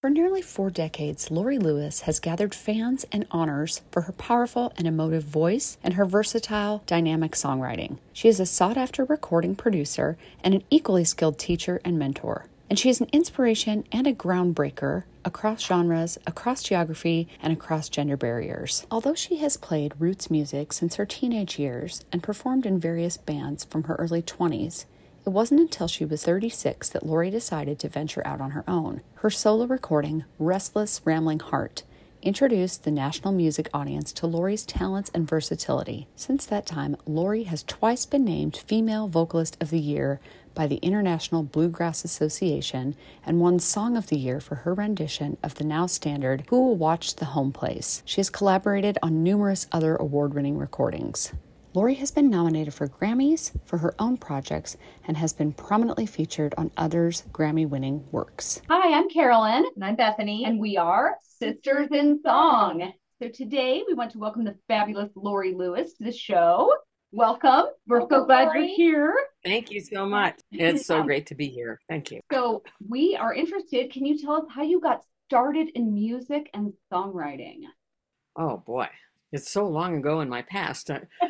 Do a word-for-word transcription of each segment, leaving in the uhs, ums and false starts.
For nearly four decades, Lori Lewis has gathered fans and honors for her powerful and emotive voice and her versatile, dynamic songwriting. She is a sought-after recording producer and an equally skilled teacher and mentor. And she is an inspiration and a groundbreaker across genres, across geography, and across gender barriers. Although she has played roots music since her teenage years and performed in various bands from her early twenties, it wasn't until she was thirty-six that Lori decided to venture out on her own. Her solo recording, Restless Rambling Heart, introduced the national music audience to Lori's talents and versatility. Since that time, Lori has twice been named Female Vocalist of the Year by the International Bluegrass Association and won Song of the Year for her rendition of the now standard Who Will Watch the Home Place. She has collaborated on numerous other award-winning recordings. Lori has been nominated for Grammys for her own projects and has been prominently featured on others' Grammy-winning works. Hi, I'm Carolyn. And I'm Bethany. And we are Sisters in Song. So today we want to welcome the fabulous Lori Lewis to the show. Welcome. We're welcome, so glad Lori. You're here. Thank you so much. It's so great to be here. Thank you. So we are interested. Can you tell us how you got started in music and songwriting? Oh, boy. It's so long ago in my past.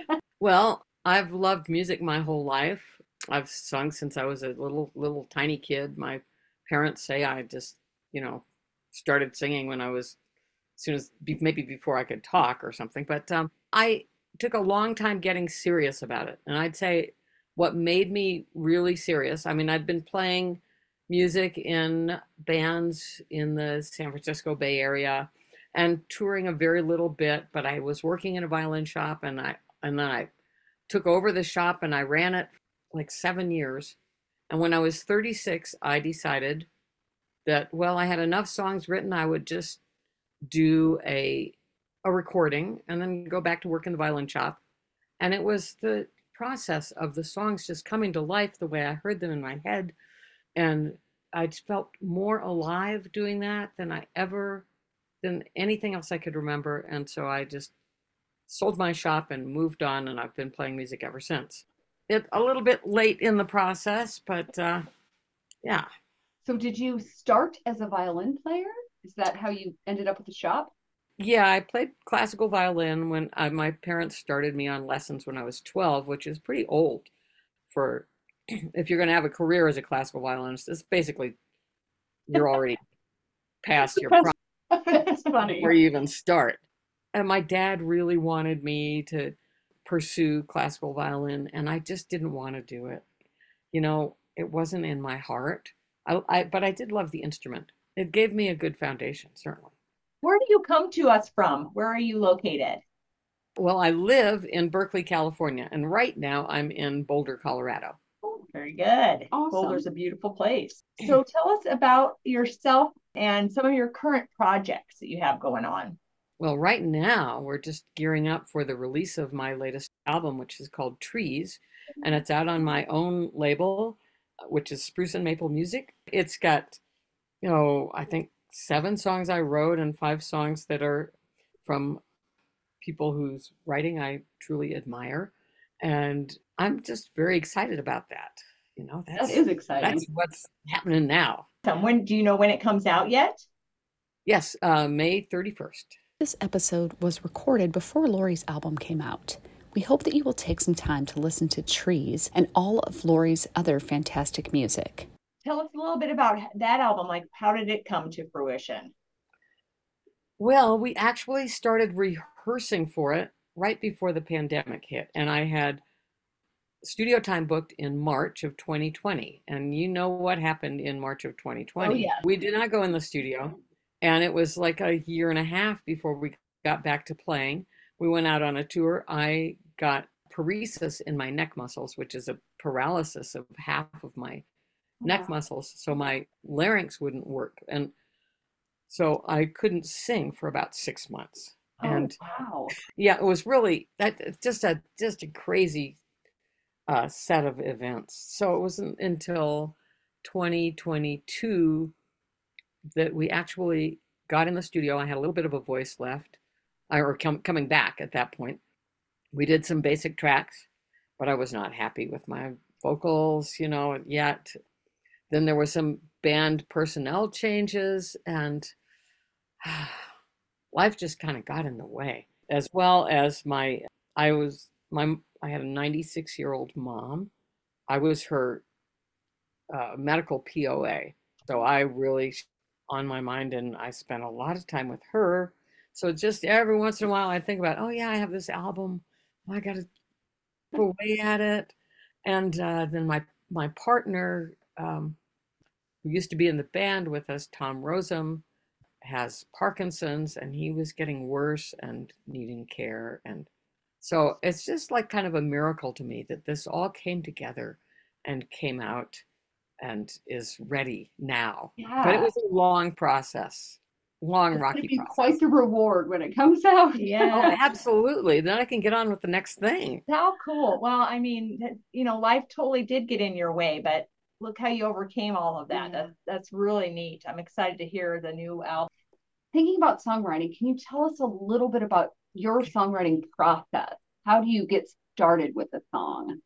Well, I've loved music my whole life. I've sung since I was a little, little tiny kid. My parents say I just, you know, started singing when I was, as soon as, maybe before I could talk or something. But um, I took a long time getting serious about it. And I'd say what made me really serious, I mean, I'd been playing music in bands in the San Francisco Bay Area and touring a very little bit, but I was working in a violin shop and I, and then I took over the shop and I ran it like seven years. And when I was thirty-six, I decided that, well, I had enough songs written. I would just do a, a recording and then go back to work in the violin shop. And it was the process of the songs just coming to life the way I heard them in my head. And I felt more alive doing that than I ever, than anything else I could remember. And so I just sold my shop and moved on, and I've been playing music ever since. It a little bit late in the process, but uh, yeah. So did you start as a violin player? Is that how you ended up with the shop? Yeah, I played classical violin when I, my parents started me on lessons when I was twelve, which is pretty old for, if you're going to have a career as a classical violinist, it's basically, you're already past your prime. That's funny. Before you even start. And my dad really wanted me to pursue classical violin, and I just didn't want to do it. You know, it wasn't in my heart. I, I, but I did love the instrument. It gave me a good foundation, certainly. Where do you come to us from? Where are you located? Well, I live in Berkeley, California, and right now I'm in Boulder, Colorado. Oh, very good. Awesome. Boulder's a beautiful place. So tell us about yourself and some of your current projects that you have going on. Well, right now, we're just gearing up for the release of my latest album, which is called Trees, and it's out on my own label, which is Spruce and Maple Music. It's got, you know, I think seven songs I wrote and five songs that are from people whose writing I truly admire. And I'm just very excited about that. You know, that's, that is exciting. That's what's happening now. When, do you know when it comes out yet? Yes, uh, May thirty-first. This episode was recorded before Lori's album came out. We hope that you will take some time to listen to Trees and all of Lori's other fantastic music. Tell us a little bit about that album. Like, how did it come to fruition? Well, we actually started rehearsing for it right before the pandemic hit. And I had studio time booked in March of twenty twenty. And you know what happened in March of twenty twenty. Oh, yeah. We did not go in the studio. And it was like a year and a half before we got back to playing. We went out on a tour. I got paresis in my neck muscles, which is a paralysis of half of my wow. neck muscles. So my larynx wouldn't work. And so I couldn't sing for about six months. Oh, and wow. Yeah, it was really that just a just a crazy uh, set of events. So it wasn't until twenty twenty-two that we actually got in the studio. I had a little bit of a voice left, or com- coming back at that point. We did some basic tracks, but I was not happy with my vocals, you know, yet. Then there was some band personnel changes, and life just kind of got in the way, as well as my, I was, my, I had a ninety-six year old mom. I was her uh, medical P O A. So I really on my mind, and I spent a lot of time with her. So just every once in a while I think about, oh yeah, I have this album. I got to chip away at it. And uh, then my, my partner, um, who used to be in the band with us, Tom Rosem, has Parkinson's, and he was getting worse and needing care. And so it's just like kind of a miracle to me that this all came together and came out and is ready now. Yeah. But it was a long process, long It's rocky gonna be process. quite the reward when it comes out. Yeah. Oh, absolutely. Then I can get on with the next thing. How cool. Well, I mean, you know, life totally did get in your way, but look how you overcame all of that. Yeah. That's that's really neat. I'm excited to hear the new album. Thinking about songwriting, can you tell us a little bit about your songwriting process? How do you get started with a song?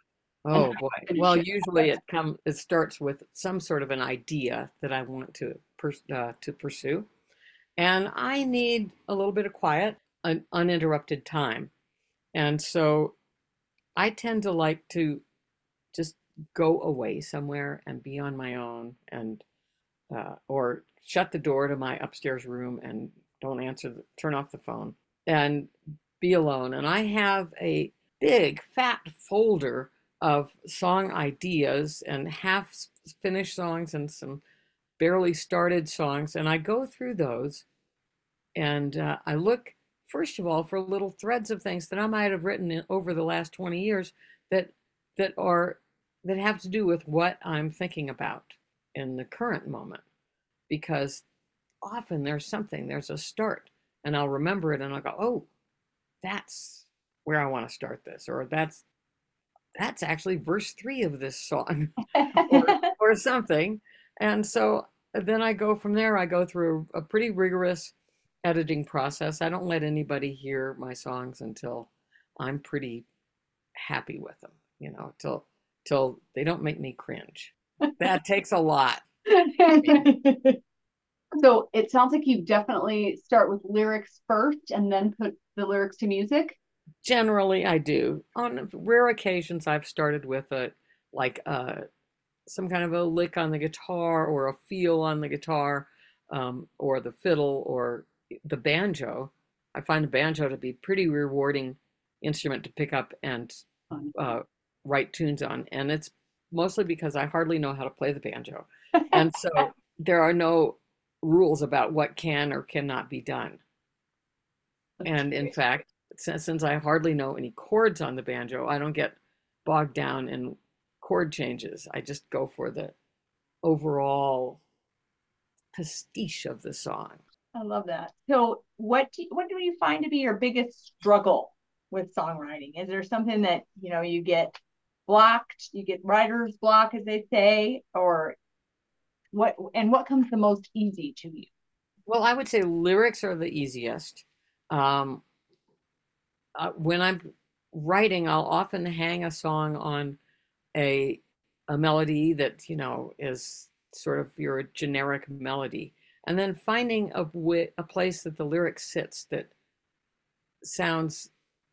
Oh boy. finish Well, it. usually it come it starts with some sort of an idea that I want to pers- uh, to pursue, and I need a little bit of quiet, an uninterrupted time, and so I tend to like to just go away somewhere and be on my own, and uh, or shut the door to my upstairs room and don't answer the, turn off the phone and be alone. And I have a big fat folder of song ideas and half finished songs and some barely started songs, and I go through those, and uh, I look first of all for little threads of things that I might have written in, over the last twenty years that that are that have to do with what I'm thinking about in the current moment, because often there's something, there's a start, and I'll remember it and I'll go, oh, that's where I want to start this, or that's that's actually verse three of this song, or, or something. And so then I go from there. I go through a pretty rigorous editing process. I don't let anybody hear my songs until I'm pretty happy with them, you know, till till they don't make me cringe. That takes a lot. So it sounds like you definitely start with lyrics first and then put the lyrics to music. Generally, I do. On rare occasions, I've started with a like uh, some kind of a lick on the guitar or a feel on the guitar, um, or the fiddle or the banjo. I find the banjo to be pretty rewarding instrument to pick up and uh, write tunes on, and it's mostly because I hardly know how to play the banjo, and so there are no rules about what can or cannot be done. And in fact, since, since I hardly know any chords on the banjo, I don't get bogged down in chord changes. I just go for the overall pastiche of the song. I love that. So what do, what do you find to be your biggest struggle with songwriting? Is there something that, you know, you get blocked, you get writer's block, as they say, or what, and what comes the most easy to you? Well, I would say lyrics are the easiest. Um, uh, when I'm writing, I'll often hang a song on a a melody that, you know, is sort of your generic melody, and then finding a wi- a place that the lyric sits that sounds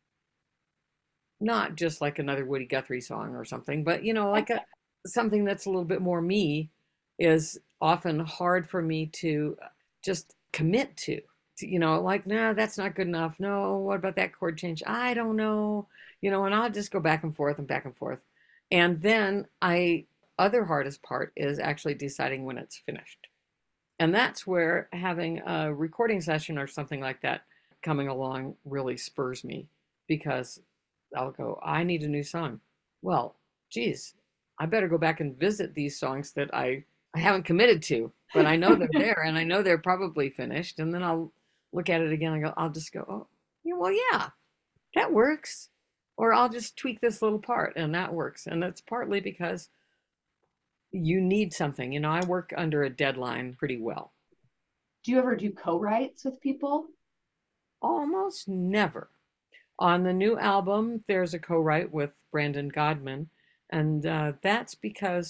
not just like another Woody Guthrie song or something, but you know, like a something that's a little bit more me, is often hard for me to just commit to. To, you know, like, nah, that's not good enough. No, what about that chord change? I don't know. You know, and I'll just go back and forth and back and forth. And then I, other hardest part is actually deciding when it's finished. And that's where having a recording session or something like that coming along really spurs me, because I'll go, I need a new song. Well, geez, I better go back and visit these songs that I, I haven't committed to, but I know they're there and I know they're probably finished. And then I'll look at it again and go, I'll just go, oh, yeah, well, yeah, that works. Or I'll just tweak this little part and that works. And that's partly because you need something. You know, I work under a deadline pretty well. Do you ever do co-writes with people? Almost never. On the new album, there's a co-write with Brandon Godman, and uh, that's because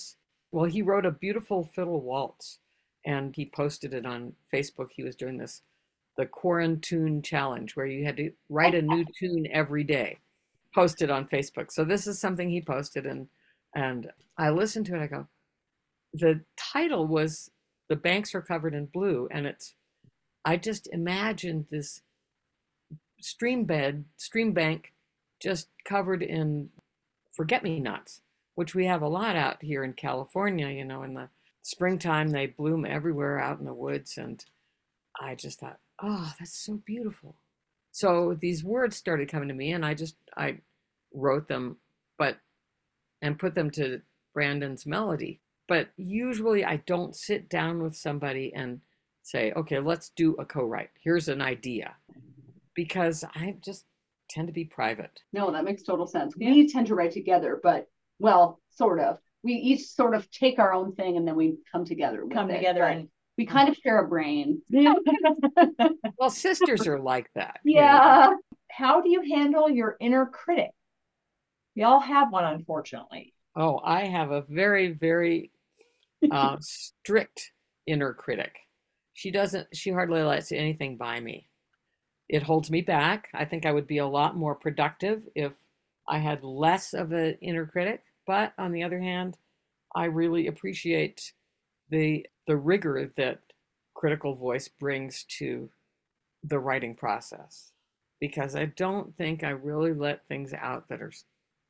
Well, he wrote a beautiful fiddle waltz and he posted it on Facebook. He was doing this, the Quarantune Challenge, where you had to write a new tune every day, posted on Facebook. So this is something he posted, and and I listened to it. I go, the title was "The Banks Are Covered in Blue," and it's, I just imagined this stream bed, stream bank, just covered in forget-me-nots, which we have a lot out here in California. You know, in the springtime, they bloom everywhere out in the woods. And I just thought, oh, that's so beautiful. So these words started coming to me, and I just, I wrote them, but, and put them to Brandon's melody. But usually I don't sit down with somebody and say, okay, let's do a co-write. Here's an idea. Because I just tend to be private. No, that makes total sense. Yeah. We tend to write together, but, well, sort of. We each sort of take our own thing and then we come together. Come it. together but and we kind of share a brain. Well, sisters are like that. Yeah. You know? How do you handle your inner critic? We all have one, unfortunately. Oh, I have a very, very uh, strict inner critic. She doesn't, she hardly lets anything by me. It holds me back. I think I would be a lot more productive if I had less of an inner critic. But on the other hand, I really appreciate the the rigor that critical voice brings to the writing process, because I don't think I really let things out that are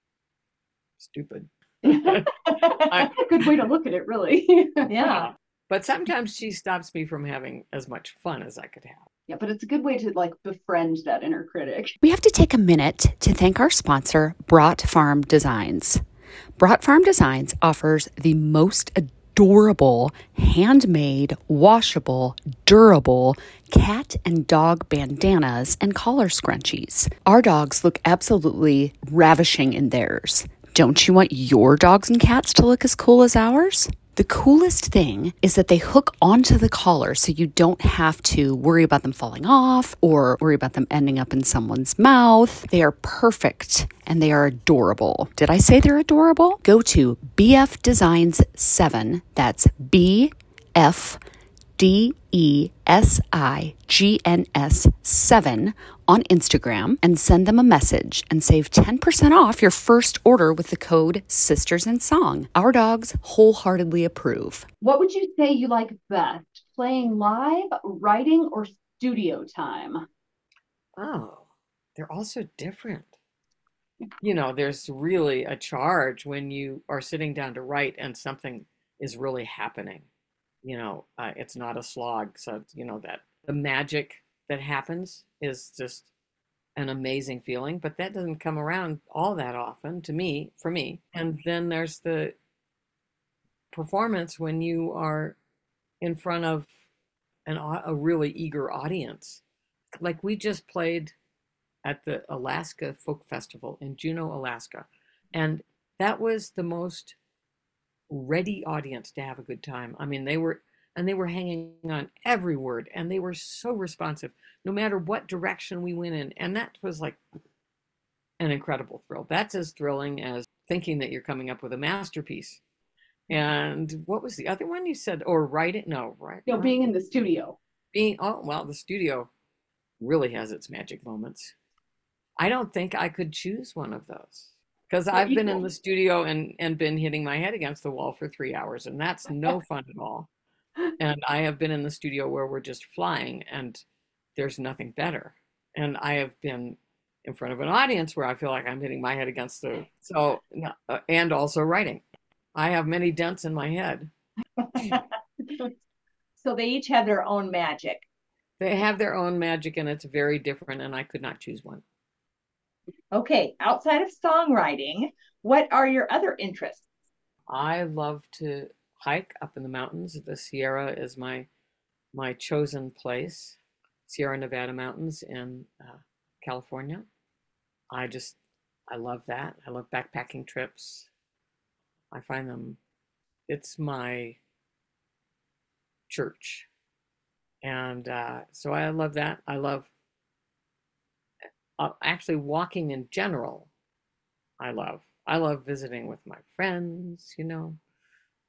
stupid. I, a good way to look at it, really. Yeah. But sometimes she stops me from having as much fun as I could have. Yeah, but it's a good way to like befriend that inner critic. We have to take a minute to thank our sponsor, Brought Farm Designs. Brought Farm Designs offers the most adorable, handmade, washable, durable cat and dog bandanas and collar scrunchies. Our dogs look absolutely ravishing in theirs. Don't you want your dogs and cats to look as cool as ours? The coolest thing is that they hook onto the collar so you don't have to worry about them falling off or worry about them ending up in someone's mouth. They are perfect and they are adorable. Did I say they're adorable? Go to B F Designs seven. That's B F D E S I G N S seven on Instagram and send them a message and save ten percent off your first order with the code Sisters in Song. Our dogs wholeheartedly approve. What would you say you like best, playing live, writing, or studio time? Oh, they're all so different. You know, there's really a charge when you are sitting down to write and something is really happening. You know, uh, it's not a slog. So, you know, that the magic that happens is just an amazing feeling, but that doesn't come around all that often to me, for me. And then there's the performance when you are in front of an, a really eager audience. Like we just played at the Alaska Folk Festival in Juneau, Alaska. And that was the most ready audience to have a good time. I mean, they were, and they were hanging on every word, and they were so responsive, no matter what direction we went in. And that was like an incredible thrill. That's as thrilling as thinking that you're coming up with a masterpiece. And what was the other one you said? Or writing? No, right? No, being in the studio. Being, oh, well, the studio really has its magic moments. I don't think I could choose one of those. Because I've been in the studio and, and been hitting my head against the wall for three hours, and that's no fun at all. And I have been in the studio where we're just flying, and there's nothing better. And I have been in front of an audience where I feel like I'm hitting my head against the, so, uh, and also writing. I have many dents in my head. So they each have their own magic. They have their own magic, and it's very different, and I could not choose one. Okay, outside of songwriting, what are your other interests? I love to hike up in the mountains. The Sierra is my my chosen place. Sierra Nevada mountains in uh, California. I just, I love that. I love backpacking trips. I find them, it's my church. And uh, so I love that. I love uh, actually walking in general. I love. I love visiting with my friends, you know.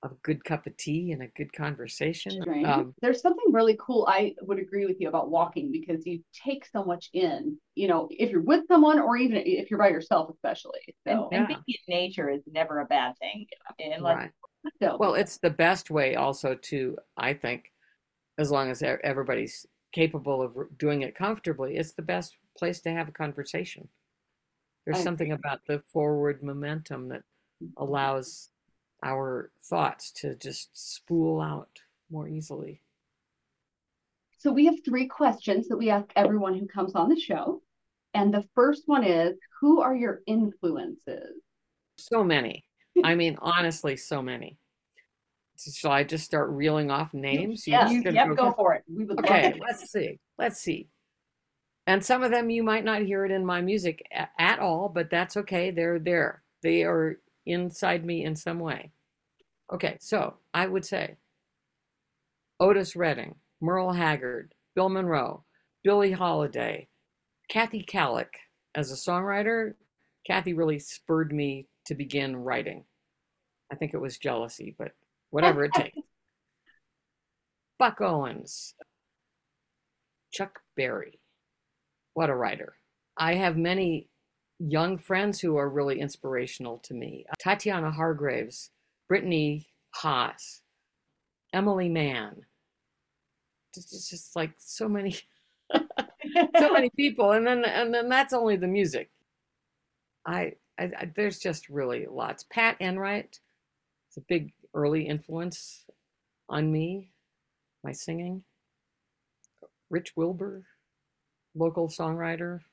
a good cup of tea and a good conversation. Right. Um, There's something really cool. I would agree with you about walking because you take so much in, you know, if you're with someone or even if you're by yourself, especially. So, And, and Yeah. being in nature is never a bad thing. Unless, right. so Well, it's the best way also to, I think, as long as e- everybody's capable of doing it comfortably, it's the best place to have a conversation. There's I something about the forward momentum that allows our thoughts to just spool out more easily. so we have three questions that we ask everyone who comes on the show. And the first one is, who are your influences? So many. I mean, honestly, so many. Shall I just start reeling off names? You Yes. you, gonna yep, go for it. We would love Okay, it. let's see. Let's see. And some of them you might not hear it in my music a- at all, but that's okay. They're there. They are inside me in some way. Okay, so I would say Otis Redding, Merle Haggard, Bill Monroe, Billie Holiday, Kathy Kallick. As a songwriter, Kathy really spurred me to begin writing. I think it was jealousy, but whatever it takes. Buck Owens, Chuck Berry. What a writer. I have many young friends who are really inspirational to me. Tatiana Hargraves, Brittany Haas, Emily Mann. It's just like so many, so many people, and then and then that's only the music. I, I, I there's just really lots. Pat Enright is a big early influence on me, my singing. Rich Wilbur, local songwriter.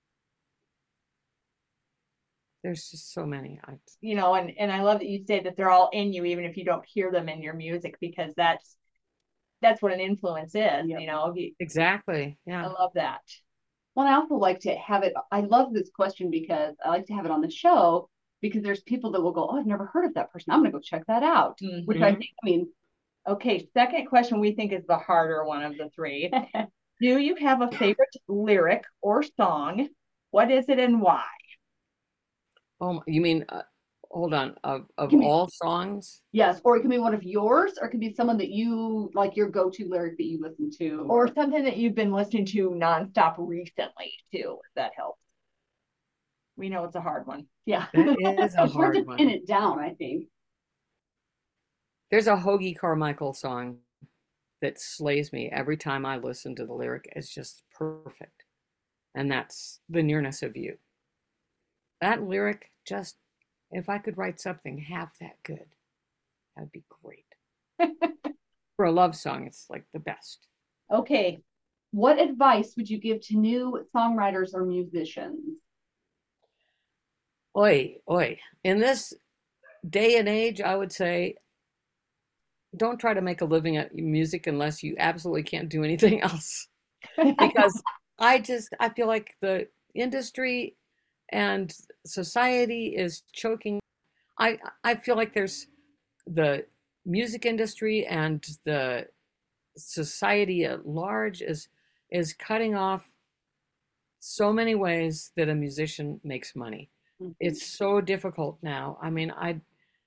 There's just so many. I, You know, and and I love that you say that they're all in you, even if you don't hear them in your music, because that's that's what an influence is. Yep. You know, You- exactly. I Yeah. love that. Well, I also like to have it. I love this question because I like to have it on the show because there's people that will go, "Oh, I've never heard of that person. I'm going to go check that out." Which I Mhm. think, I mean, Okay, second question we think is the harder one of the three. Do you have a favorite lyric or song? What is it and why? Oh, you mean, uh, hold on, of of Can be- all songs? yes, or it can be one of yours, or it can be someone that you like your go-to lyric that you listen to, Or something that you've been listening to nonstop recently too, if that helps. We know it's a hard one. yeah, That is a it's hard to hard pin one. it down. I think. There's a Hoagie Carmichael song that slays me every time I listen to the lyric. It's just perfect. And that's The Nearness of You. That lyric just, if I could write something half that good, that'd be great. For a love song, it's like the best. Okay, what advice would you give to new songwriters or musicians? Oi, oi. In this day and age, I would say don't try to make a living at music unless you absolutely can't do anything else. Because I just I feel like the industry and society is choking. I I feel like there's the music industry and the society at large is is cutting off so many ways that a musician makes money. It's so difficult now. I mean, I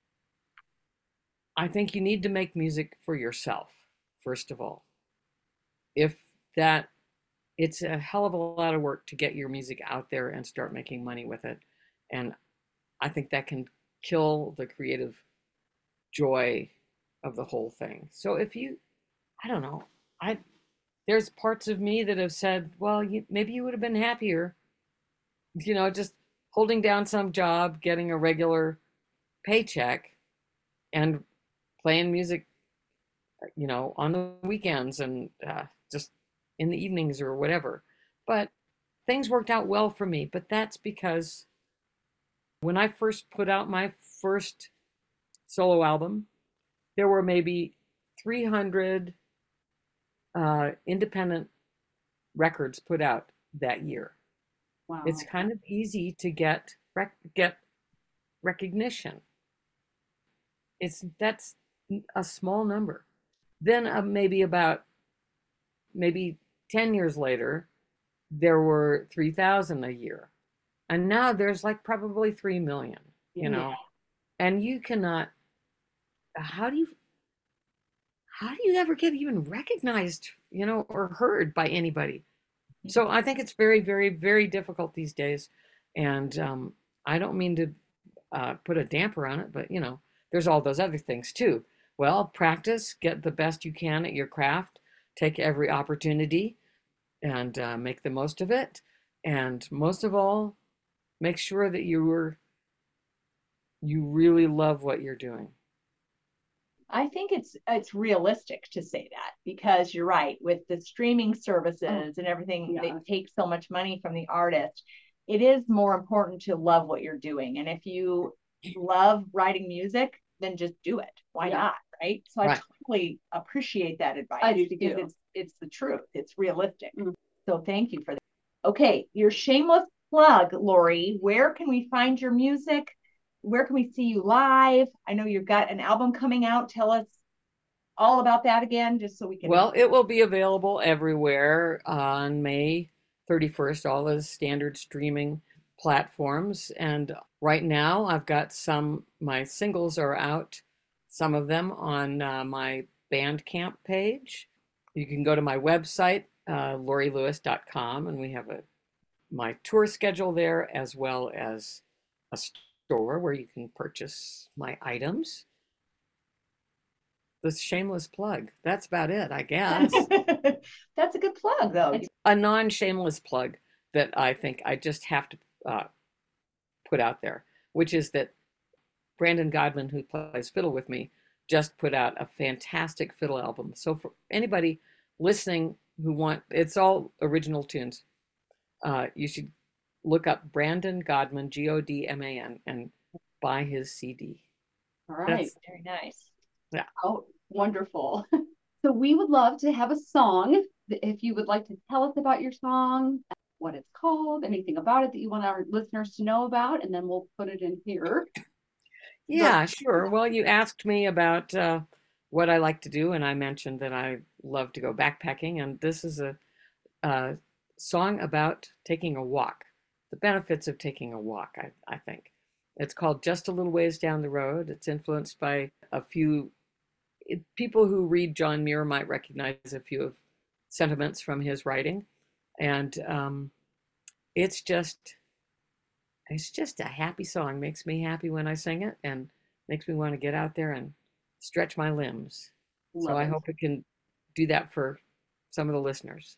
I think you need to make music for yourself, first of all. If that it's a hell of a lot of work to get your music out there and start making money with it. And I think that can kill the creative joy of the whole thing. So if you, I don't know, I there's parts of me that have said, well, you, maybe you would have been happier, you know, just holding down some job, getting a regular paycheck, and playing music, you know, on the weekends and uh, just in the evenings or whatever. But things worked out well for me. But that's because when I first put out my first solo album, there were maybe three hundred uh, independent records put out that year. Wow. It's kind of easy to get rec- get recognition. It's that's a small number. Then uh, maybe about maybe ten years later, there were three thousand a year. And now there's like probably three million, you know. And you cannot how do you how do you ever get even recognized, you know, or heard by anybody? So I think it's very, very, very difficult these days. And um, I don't mean to uh, put a damper on it, but you know, there's all those other things too. Well, practice, get the best you can at your craft, take every opportunity and uh, make the most of it. And most of all, make sure that you were you really love what you're doing. I think it's it's realistic to say that, because you're right, with the streaming services oh, and everything, yeah. They take so much money from the artist. It is more important to love what you're doing. And if you love writing music, then just do it. Why yeah. not? Right. So right. I totally appreciate that advice. I do because too. it's it's the truth. It's realistic. Mm-hmm. So thank you for that. Okay, your shameless plug, Lori. Where can we find your music? Where can we see you live? I know you've got an album coming out. Tell us all about that again, just so we can. Well, it will be available everywhere on May thirty-first, all the standard streaming platforms. And right now I've got some, my singles are out, some of them on uh, my Bandcamp page. You can go to my website, uh, lori lewis dot com, and we have a my tour schedule there, as well as a store where you can purchase my items. The shameless plug. That's about it, I guess. That's a good plug, though. A non-shameless plug that I think I just have to uh, put out there, which is that Brandon Godman, who plays fiddle with me, just put out a fantastic fiddle album. So for anybody listening who want, it's all original tunes. Uh, you should look up Brandon Godman, G O D M A N, and buy his C D. All right. That's very nice. Yeah. Oh, wonderful. So we would love to have a song. If you would like to tell us about your song, what it's called, anything about it that you want our listeners to know about, and then we'll put it in here. Yeah, but, sure. Well, you asked me about uh, what I like to do, and I mentioned that I love to go backpacking, and this is a, a song about taking a walk, the benefits of taking a walk, I, I think. It's called Just a Little Ways Down the Road. It's influenced by a few it, people who read John Muir might recognize a few of sentiments from his writing. And um, it's just, it's just a happy song. Makes me happy when I sing it and makes me want to get out there and stretch my limbs. Love so I it. hope it can do that for some of the listeners.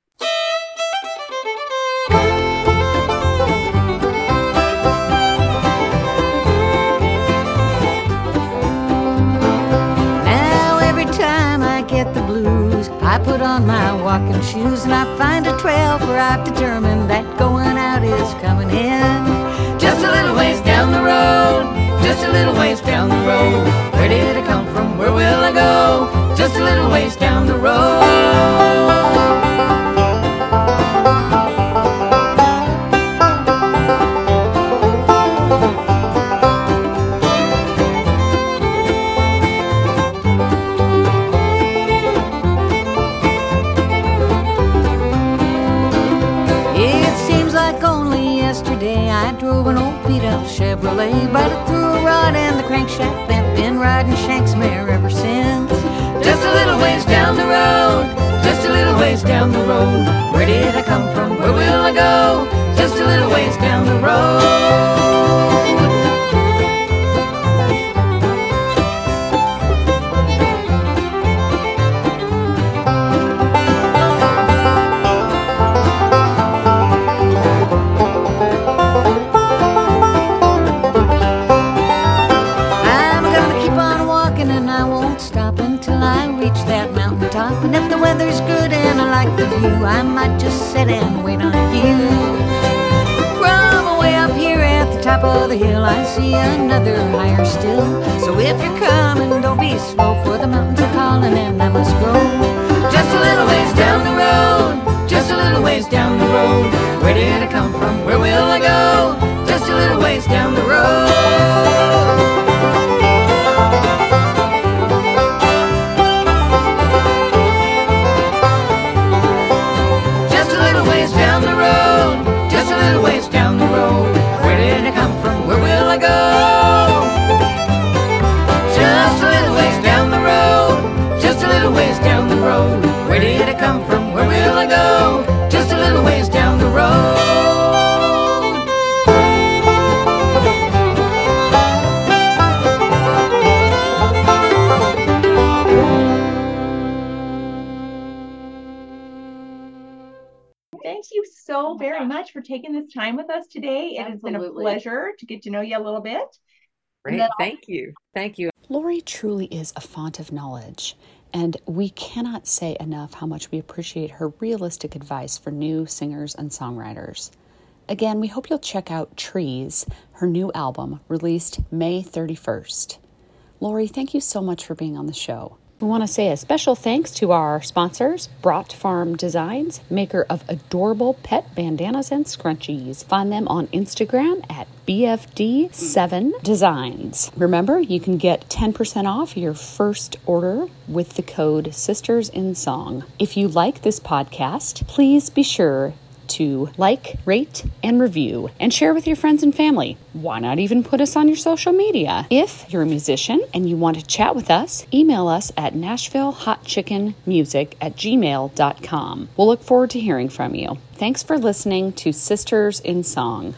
I put on my walking shoes and I find a trail, for I've determined that going out is coming in. Just a little ways down the road, just a little ways down the road. Where did I come from? Where will I go? Just a little ways down the road. Chevrolet, but it threw a rod in the crankshaft and been riding Shank's mare ever since. Just a little ways down the road, just a little ways down the road. Where did I come from? Where will I go? Just a little ways down the road. And if the weather's good and I like the view, I might just sit and wait on you. From way up here at the top of the hill, I see another higher still. So if you're coming, don't be slow, for the mountains are calling and I must go. Just a little ways down the road, just a little ways down the road. Where did I come from? Where will I go? Just a little ways down the road. Where did I come from? Where will I go? Just a little very much for taking this time with us today. It has been a Absolutely. pleasure to get to know you a little bit. Great. then Thank you. Thank you. Lori truly is a font of knowledge, and we cannot say enough how much we appreciate her realistic advice for new singers and songwriters. Again, we hope you'll check out Trees, her new album, released May thirty-first. Lori, thank you so much for being on the show. We want to say a special thanks to our sponsors, Brought Farm Designs, maker of adorable pet bandanas and scrunchies. Find them on Instagram at B F D seven Designs. Remember, you can get ten percent off your first order with the code Sisters in Song. If you like this podcast, please be sure to like, rate, and review, and share with your friends and family. Why not even put us on your social media? If you're a musician and you want to chat with us, email us at nashville hot chicken music at gmail dot com. We'll look forward to hearing from you. Thanks for listening to Sisters in Song.